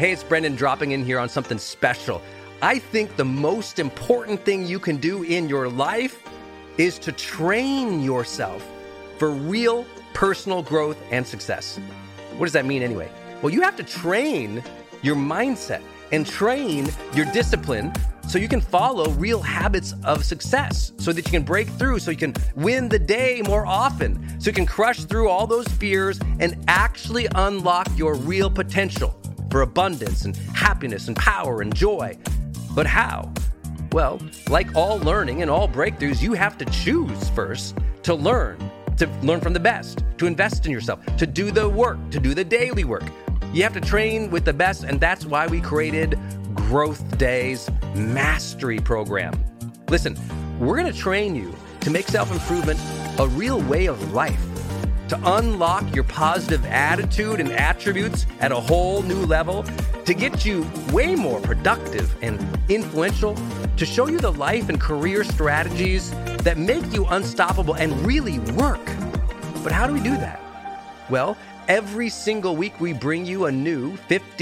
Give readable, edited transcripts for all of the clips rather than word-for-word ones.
Hey, it's Brendan dropping in here on something special. I think the most important thing you can do in your life is to train yourself for real personal growth and success. What does that mean anyway? Well, you have to train your mindset and train your discipline so you can follow real habits of success, so that you can break through, so you can win the day more often, so you can crush through all those fears and actually unlock your real potential for abundance and happiness and power and joy. But how? Well, like all learning and all breakthroughs, you have to choose first to learn from the best, to invest in yourself, to do the work, to do the daily work. You have to train with the best, and that's why we created Growth Days Mastery Program. Listen, we're going to train you to make self-improvement a real way of life, to unlock your positive attitude and attributes at a whole new level, to get you way more productive and influential, to show you the life and career strategies that make you unstoppable and really work. But how do we do that? Well, every single week we bring you a new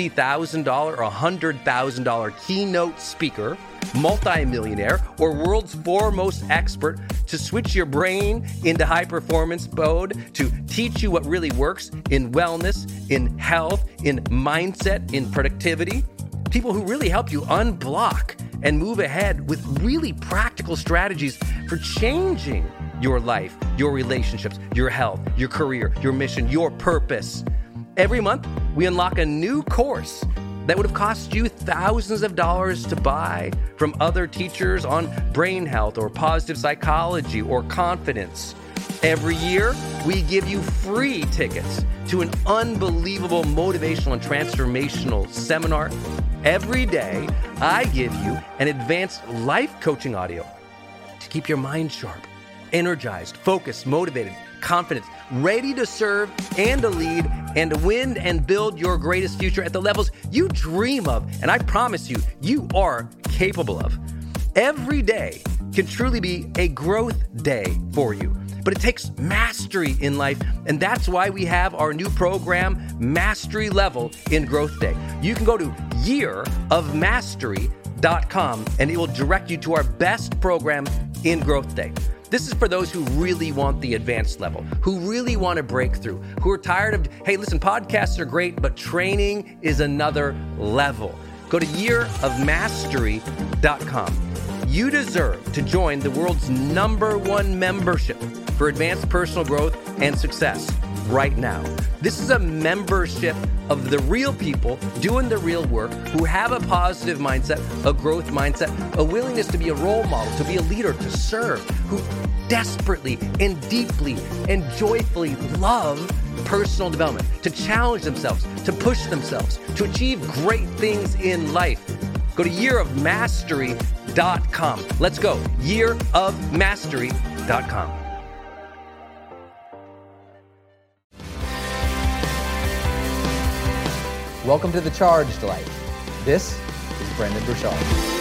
$50,000 or $100,000 keynote speaker, multimillionaire, or world's foremost expert to switch your brain into high performance mode, to teach you what really works in wellness, in health, in mindset, in productivity. People who really help you unblock and move ahead with really practical strategies for changing your life, your relationships, your health, your career, your mission, your purpose. Every month, we unlock a new course that would have cost you thousands of dollars to buy from other teachers on brain health or positive psychology or confidence. Every year, we give you free tickets to an unbelievable motivational and transformational seminar. Every day, I give you an advanced life coaching audio to keep your mind sharp, energized, focused, motivated, confident, ready to serve and to lead and to win and build your greatest future at the levels you dream of. And I promise you, you are capable of. Every day can truly be a growth day for you. But it takes mastery in life, and that's why we have our new program, Mastery Level in Growth Day. You can go to yearofmastery.com, and it will direct you to our best program in Growth Day. This is for those who really want the advanced level, who really want to break through, who are tired of, hey, listen, podcasts are great, but training is another level. Go to yearofmastery.com. You deserve to join the world's #1 membership for advanced personal growth and success right now. This is a membership of the real people doing the real work, who have a positive mindset, a growth mindset, a willingness to be a role model, to be a leader, to serve, who desperately and deeply and joyfully love personal development, to challenge themselves, to push themselves, to achieve great things in life. Go to yearofmastery.com. Let's go. yearofmastery.com. Welcome to The Charged Life. This is Brendon Burchard.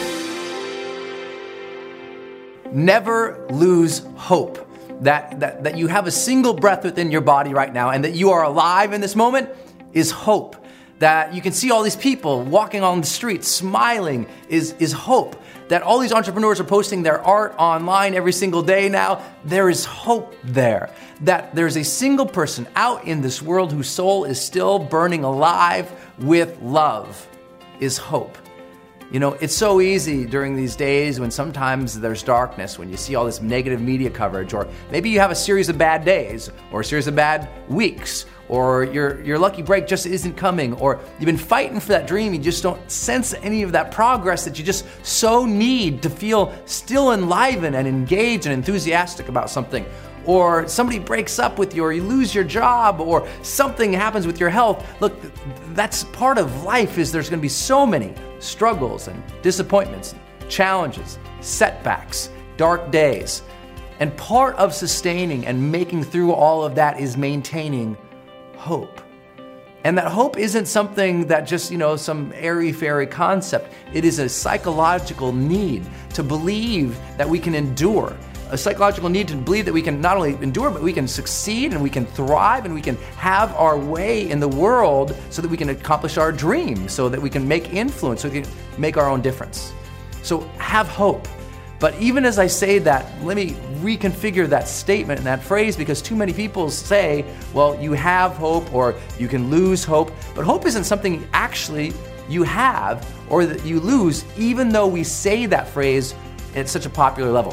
Never lose hope that you have a single breath within your body right now and that you are alive in this moment is hope. That you can see all these people walking on the streets smiling is hope. That all these entrepreneurs are posting their art online every single day now, there is hope there. That there's a single person out in this world whose soul is still burning alive with love is hope. You know, it's so easy during these days when sometimes there's darkness, when you see all this negative media coverage, or maybe you have a series of bad days or a series of bad weeks, or your lucky break just isn't coming, or you've been fighting for that dream, you just don't sense any of that progress that you just so need to feel still enlivened and engaged and enthusiastic about something. Or somebody breaks up with you, or you lose your job, or something happens with your health. Look, that's part of life, is there's gonna be so many struggles and disappointments, challenges, setbacks, dark days. And part of sustaining and making through all of that is maintaining hope. And that hope isn't something that just, some airy-fairy concept. It is a psychological need to believe that we can endure. a psychological need to believe that we can not only endure, but we can succeed and we can thrive and we can have our way in the world so that we can accomplish our dreams, so that we can make influence, so we can make our own difference. So have hope. But even as I say that, let me reconfigure that statement and that phrase, because too many people say, well, you have hope or you can lose hope. But hope isn't something actually you have or that you lose, even though we say that phrase at such a popular level.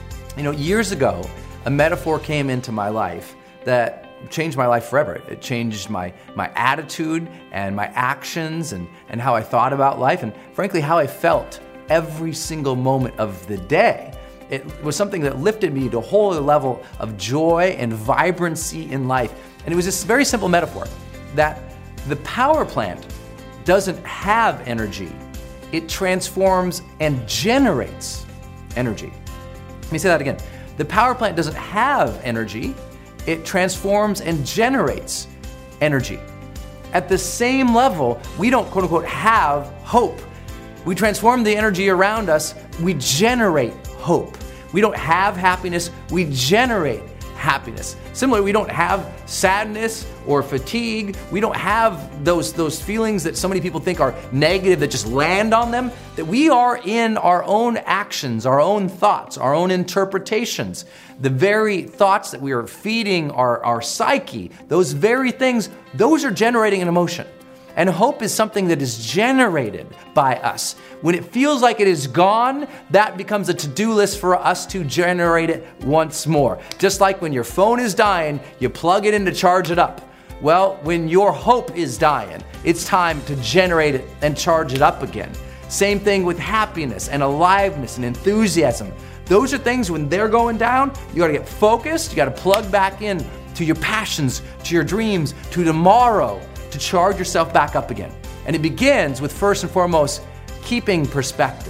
Years ago, a metaphor came into my life that changed my life forever. It changed my attitude and my actions and how I thought about life and frankly, how I felt every single moment of the day. It was something that lifted me to a whole other level of joy and vibrancy in life. And it was this very simple metaphor that the power plant doesn't have energy. It transforms and generates energy. Let me say that again. The power plant doesn't have energy. It transforms and generates energy. At the same level, we don't quote unquote have hope. We transform the energy around us. We generate hope. We don't have happiness. We generate happiness. Similarly, we don't have sadness or fatigue. We don't have those feelings that so many people think are negative that just land on them. That we are in our own actions, our own thoughts, our own interpretations. The very thoughts that we are feeding our psyche, those very things, those are generating an emotion. And hope is something that is generated by us. When it feels like it is gone, that becomes a to-do list for us to generate it once more. Just like when your phone is dying, you plug it in to charge it up. Well, when your hope is dying, it's time to generate it and charge it up again. Same thing with happiness and aliveness and enthusiasm. Those are things when they're going down, you gotta get focused, you gotta plug back in to your passions, to your dreams, to tomorrow, to charge yourself back up again. And it begins with, first and foremost, keeping perspective.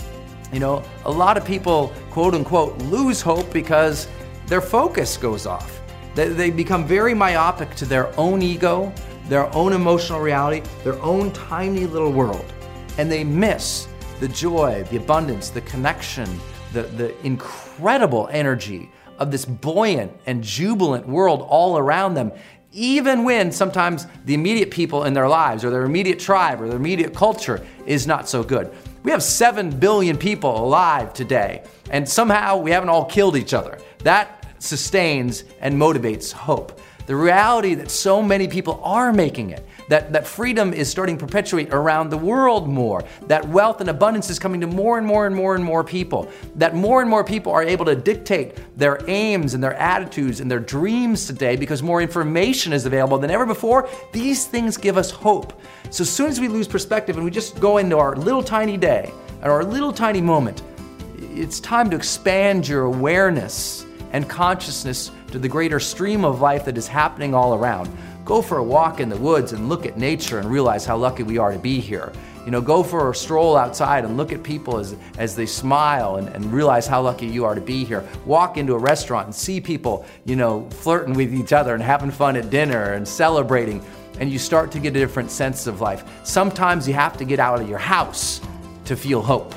A lot of people, quote unquote, lose hope because their focus goes off. They become very myopic to their own ego, their own emotional reality, their own tiny little world. And they miss the joy, the abundance, the connection, the incredible energy of this buoyant and jubilant world all around them. Even when sometimes the immediate people in their lives or their immediate tribe or their immediate culture is not so good. We have 7 billion people alive today, and somehow we haven't all killed each other. That sustains and motivates hope. The reality that so many people are making it, that freedom is starting to perpetuate around the world more, that wealth and abundance is coming to more and more and more and more people, that more and more people are able to dictate their aims and their attitudes and their dreams today because more information is available than ever before. These things give us hope. So as soon as we lose perspective and we just go into our little tiny day and our little tiny moment, it's time to expand your awareness and consciousness to the greater stream of life that is happening all around. Go for a walk in the woods and look at nature and realize how lucky we are to be here. Go for a stroll outside and look at people as they smile and realize how lucky you are to be here. Walk into a restaurant and see people, flirting with each other and having fun at dinner and celebrating, and you start to get a different sense of life. Sometimes you have to get out of your house to feel hope.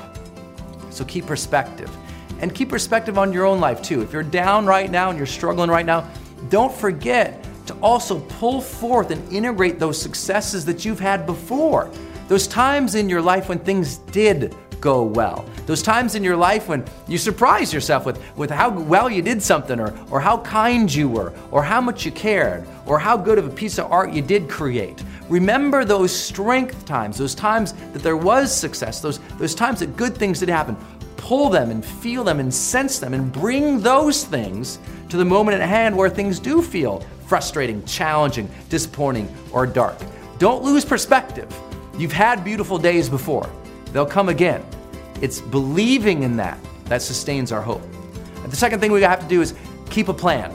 So keep perspective. And keep perspective on your own life too. If you're down right now and you're struggling right now, don't forget to also pull forth and integrate those successes that you've had before. Those times in your life when things did go well. Those times in your life when you surprised yourself with how well you did something or how kind you were or how much you cared or how good of a piece of art you did create. Remember those strength times, those times that there was success, those times that good things did happen. Pull them and feel them and sense them and bring those things to the moment at hand where things do feel frustrating, challenging, disappointing, or dark. Don't lose perspective. You've had beautiful days before. They'll come again. It's believing in that sustains our hope. And the second thing we have to do is keep a plan.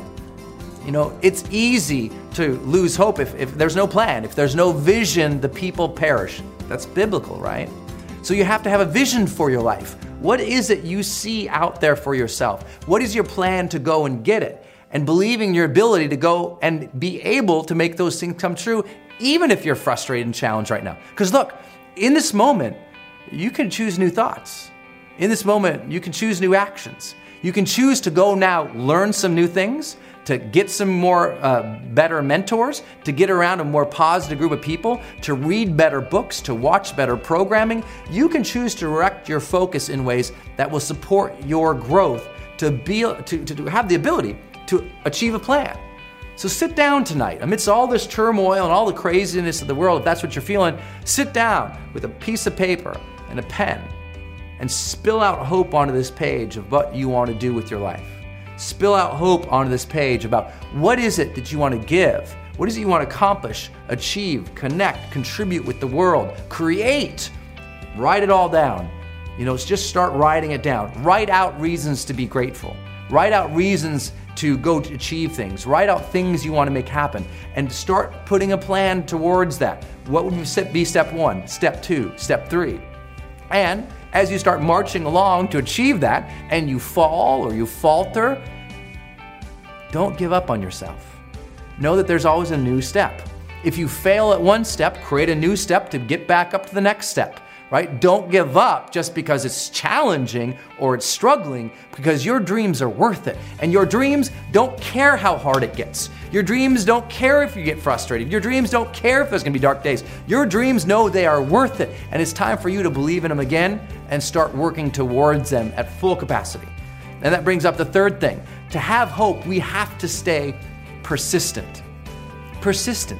It's easy to lose hope if there's no plan. If there's no vision, the people perish. That's biblical, right? So you have to have a vision for your life. What is it you see out there for yourself? What is your plan to go and get it? And believing your ability to go and be able to make those things come true, even if you're frustrated and challenged right now. Because look, in this moment, you can choose new thoughts. In this moment, you can choose new actions. You can choose to go now learn some new things, to get some more better mentors, to get around a more positive group of people, to read better books, to watch better programming. You can choose to direct your focus in ways that will support your growth to have the ability to achieve a plan. So sit down tonight, amidst all this turmoil and all the craziness of the world, if that's what you're feeling, sit down with a piece of paper and a pen and spill out hope onto this page of what you want to do with your life. Spill out hope onto this page about what is it that you want to give? What is it you want to accomplish, achieve, connect, contribute with the world, create? Write it all down. Just start writing it down. Write out reasons to be grateful. Write out reasons to go to achieve things. Write out things you want to make happen and start putting a plan towards that. What would be step 1, step 2, step 3? And as you start marching along to achieve that and you fall or you falter, don't give up on yourself. Know that there's always a new step. If you fail at one step, create a new step to get back up to the next step, right? Don't give up just because it's challenging or it's struggling, because your dreams are worth it. And your dreams don't care how hard it gets. Your dreams don't care if you get frustrated. Your dreams don't care if there's gonna be dark days. Your dreams know they are worth it. And it's time for you to believe in them again and start working towards them at full capacity. And that brings up the third thing. To have hope, we have to stay persistent. Persistent.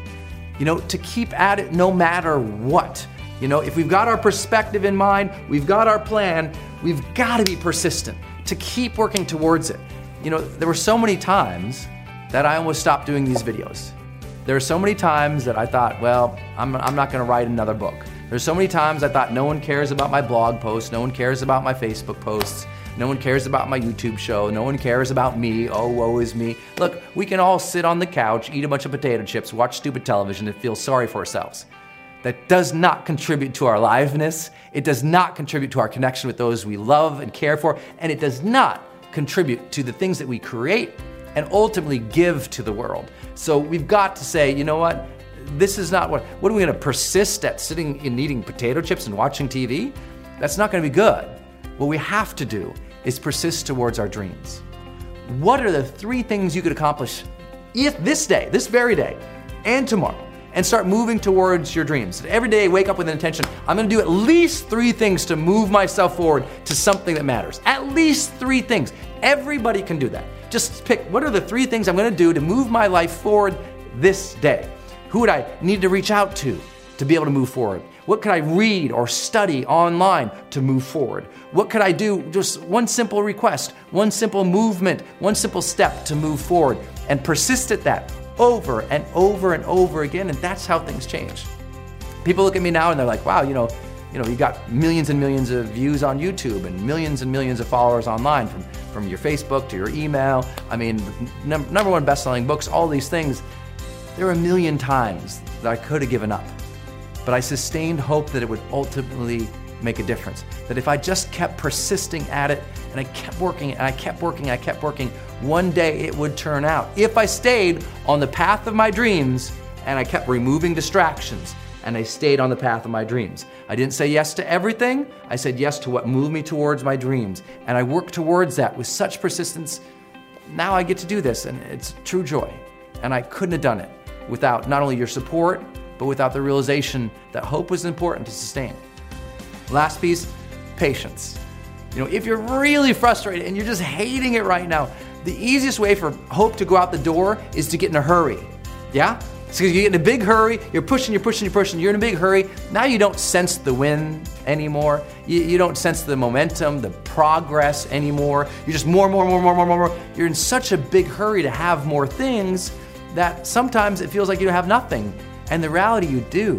To keep at it no matter what. If we've got our perspective in mind, we've got our plan, we've got to be persistent to keep working towards it. There were so many times that I almost stopped doing these videos. There are so many times that I thought, well, I'm not going to write another book. There's so many times I thought no one cares about my blog posts, no one cares about my Facebook posts, no one cares about my YouTube show, no one cares about me, oh, woe is me. Look, we can all sit on the couch, eat a bunch of potato chips, watch stupid television, and feel sorry for ourselves. That does not contribute to our aliveness, it does not contribute to our connection with those we love and care for, and it does not contribute to the things that we create and ultimately give to the world. So we've got to say, you know what? This is not what are we going to persist at sitting and eating potato chips and watching TV? That's not going to be good. What we have to do is persist towards our dreams. What are the 3 things you could accomplish if this day, this very day, and tomorrow, and start moving towards your dreams? Every day, wake up with an intention. I'm going to do at least 3 things to move myself forward to something that matters. At least 3 things. Everybody can do that. Just pick, what are the 3 things I'm going to do to move my life forward this day? Who would I need to reach out to be able to move forward? What could I read or study online to move forward? What could I do? Just one simple request, one simple movement, one simple step to move forward, and persist at that over and over and over again, and that's how things change. People look at me now and they're like, wow, you got millions and millions of views on YouTube and millions of followers online, from your Facebook to your email. I mean, number 1 best-selling books, all these things. There were a million times that I could have given up, but I sustained hope that it would ultimately make a difference. That if I just kept persisting at it and I kept working and I kept working, one day it would turn out. If I stayed on the path of my dreams and I kept removing distractions and I stayed on the path of my dreams. I didn't say yes to everything. I said yes to what moved me towards my dreams. And I worked towards that with such persistence. Now I get to do this, and it's true joy. And I couldn't have done it without not only your support, but without the realization that hope was important to sustain. Last piece, patience. If you're really frustrated and you're just hating it right now, the easiest way for hope to go out the door is to get in a hurry. Yeah? So you get in a big hurry, you're pushing, you're in a big hurry. Now you don't sense the win anymore. You don't sense the momentum, the progress anymore. You're just more. You're in such a big hurry to have more things that sometimes it feels like you have nothing. And the reality, you do.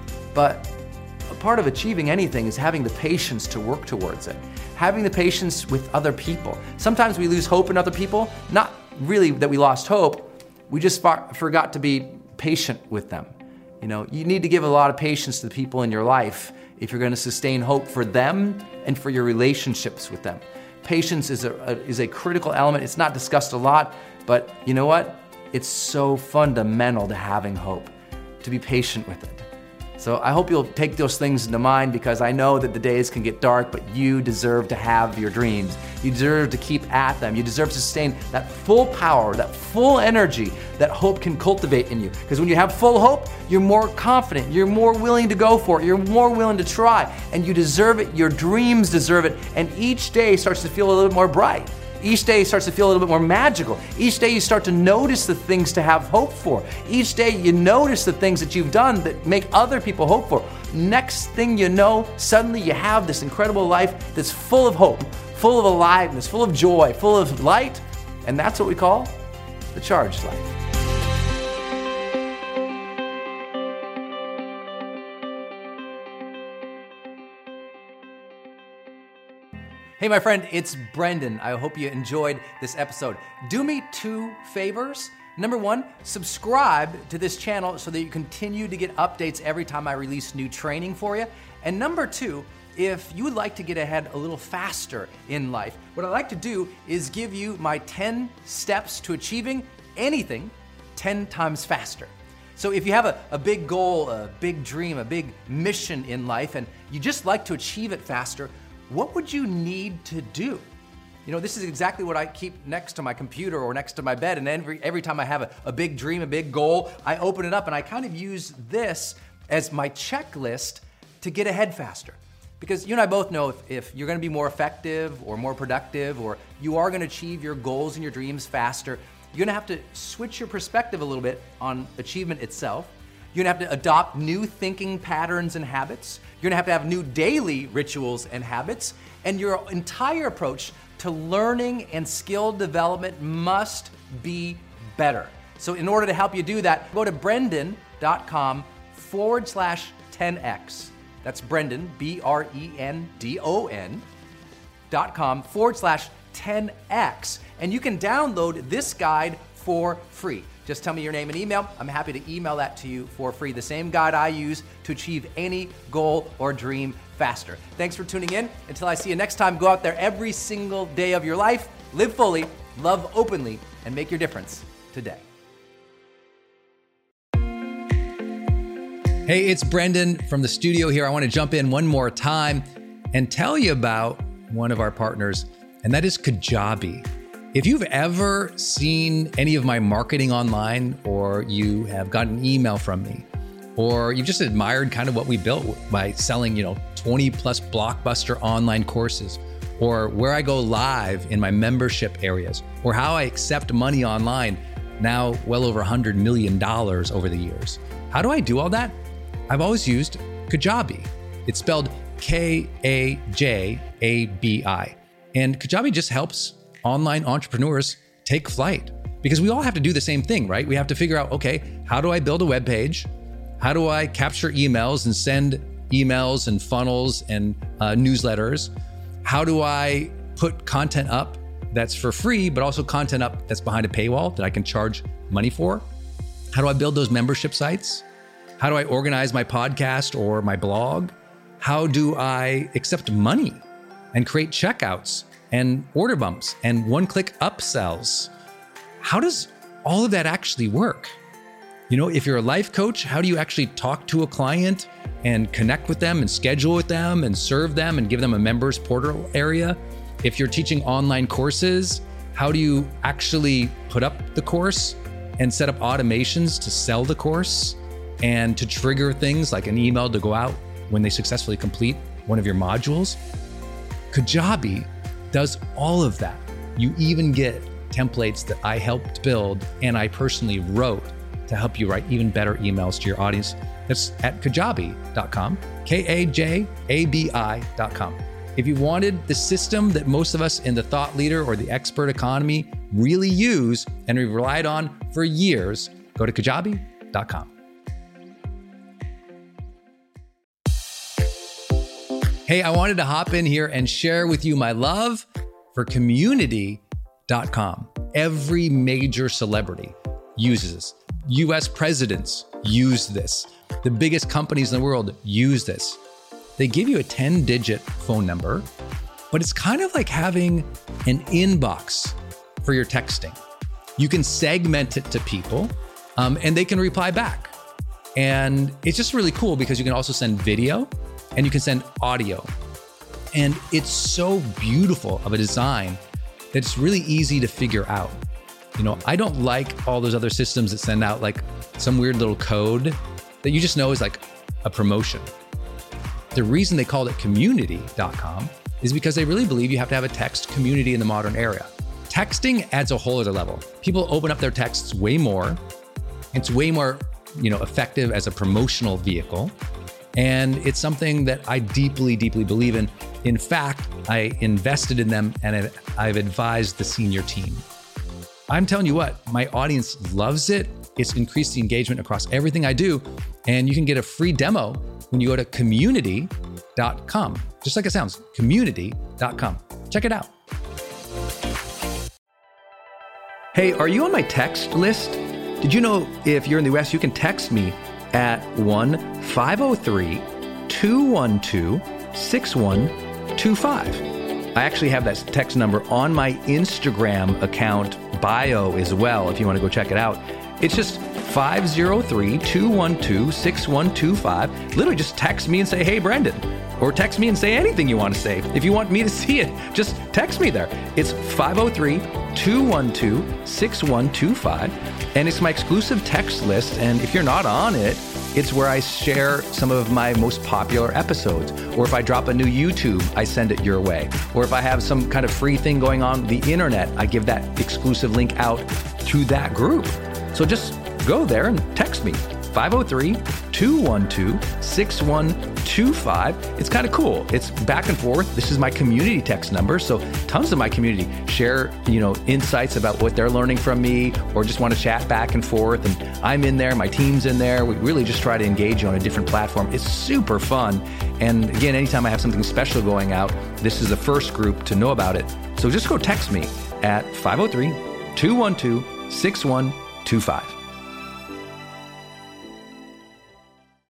But a part of achieving anything is having the patience to work towards it. Having the patience with other people. Sometimes we lose hope in other people. Not really that we lost hope. We just forgot to be patient with them. You need to give a lot of patience to the people in your life if you're going to sustain hope for them and for your relationships with them. Patience is a critical element. It's not discussed a lot, but you know what? It's so fundamental to having hope, to be patient with it. So I hope you'll take those things into mind, because I know that the days can get dark, but you deserve to have your dreams. You deserve to keep at them. You deserve to sustain that full power, that full energy that hope can cultivate in you. Because when you have full hope, you're more confident, you're more willing to go for it, you're more willing to try, and you deserve it. Your dreams deserve it. And each day starts to feel a little bit more bright. Each day starts to feel a little bit more magical. Each day you start to notice the things to have hope for. Each day you notice the things that you've done that make other people hope for. Next thing you know, suddenly you have this incredible life that's full of hope, full of aliveness, full of joy, full of light. And that's what we call the charged life. Hey, my friend, it's Brendan. I hope you enjoyed this episode. Do me 2 favors. Number 1, subscribe to this channel so that you continue to get updates every time I release new training for you. And number 2, if you would like to get ahead a little faster in life, what I'd like to do is give you my 10 steps to achieving anything 10 times faster. So if you have a big goal, a big dream, a big mission in life, and you just like to achieve it faster, what would you need to do? You know, this is exactly what I keep next to my computer or next to my bed, and every time I have a big dream, a big goal, I open it up and I kind of use this as my checklist to get ahead faster. Because you and I both know if you're gonna be more effective or more productive, or you are gonna achieve your goals and your dreams faster, you're gonna have to switch your perspective a little bit on achievement itself. You're gonna have to adopt new thinking patterns and habits. You're gonna have new daily rituals and habits. And your entire approach to learning and skill development must be better. So in order to help you do that, go to brendan.com/10x. That's Brendan, BRENDON.com/10x. And you can download this guide for free. Just tell me your name and email. I'm happy to email that to you for free. The same guide I use to achieve any goal or dream faster. Thanks for tuning in. Until I see you next time, go out there every single day of your life, live fully, love openly, and make your difference today. Hey, it's Brendan from the studio here. I want to jump in one more time and tell you about one of our partners, and that is Kajabi. If you've ever seen any of my marketing online, or you have gotten an email from me, or you've just admired kind of what we built by selling, 20 plus blockbuster online courses, or where I go live in my membership areas, or how I accept money online, now well over $100 million over the years. How do I do all that? I've always used Kajabi. It's spelled Kajabi. And Kajabi just helps online entrepreneurs take flight, because we all have to do the same thing, right? We have to figure out, okay, how do I build a web page? How do I capture emails and send emails and funnels and newsletters? How do I put content up that's for free, but also content up that's behind a paywall that I can charge money for? How do I build those membership sites? How do I organize my podcast or my blog? How do I accept money and create checkouts and order bumps and one-click upsells? How does all of that actually work? If you're a life coach, how do you actually talk to a client and connect with them and schedule with them and serve them and give them a members portal area? If you're teaching online courses, how do you actually put up the course and set up automations to sell the course and to trigger things like an email to go out when they successfully complete one of your modules? Kajabi does all of that. You even get templates that I helped build and I personally wrote to help you write even better emails to your audience. That's at kajabi.com, Kajabi.com. If you wanted the system that most of us in the thought leader or the expert economy really use and we've relied on for years, go to kajabi.com. Hey, I wanted to hop in here and share with you my love for community.com. Every major celebrity uses this. US presidents use this. The biggest companies in the world use this. They give you a 10-digit phone number, but it's kind of like having an inbox for your texting. You can segment it to people, and they can reply back. And it's just really cool because you can also send video and you can send audio. And it's so beautiful of a design that it's really easy to figure out. I don't like all those other systems that send out like some weird little code that you just know is like a promotion. The reason they called it community.com is because they really believe you have to have a text community in the modern era. Texting adds a whole other level. People open up their texts way more. It's way more, effective as a promotional vehicle. And it's something that I deeply, deeply believe in. In fact, I invested in them and I've advised the senior team. I'm telling you what, my audience loves it. It's increased the engagement across everything I do. And you can get a free demo when you go to community.com. Just like it sounds, community.com. Check it out. Hey, are you on my text list? Did you know if you're in the US, you can text me at 1-503-212-6125. I actually have that text number on my Instagram account bio as well, if you want to go check it out. It's just 503-212-6125. Literally just text me and say, hey, Brendan. Or text me and say anything you want to say. If you want me to see it, just text me there. It's 503-212-6125. And it's my exclusive text list. And if you're not on it, it's where I share some of my most popular episodes. Or if I drop a new YouTube, I send it your way. Or if I have some kind of free thing going on the internet, I give that exclusive link out to that group. So just go there and text me, 503-212-6125. It's kind of cool. It's back and forth. This is my community text number. So tons of my community share, insights about what they're learning from me or just want to chat back and forth. And I'm in there. My team's in there. We really just try to engage you on a different platform. It's super fun. And again, anytime I have something special going out, this is the first group to know about it. So just go text me at 503-212-6125.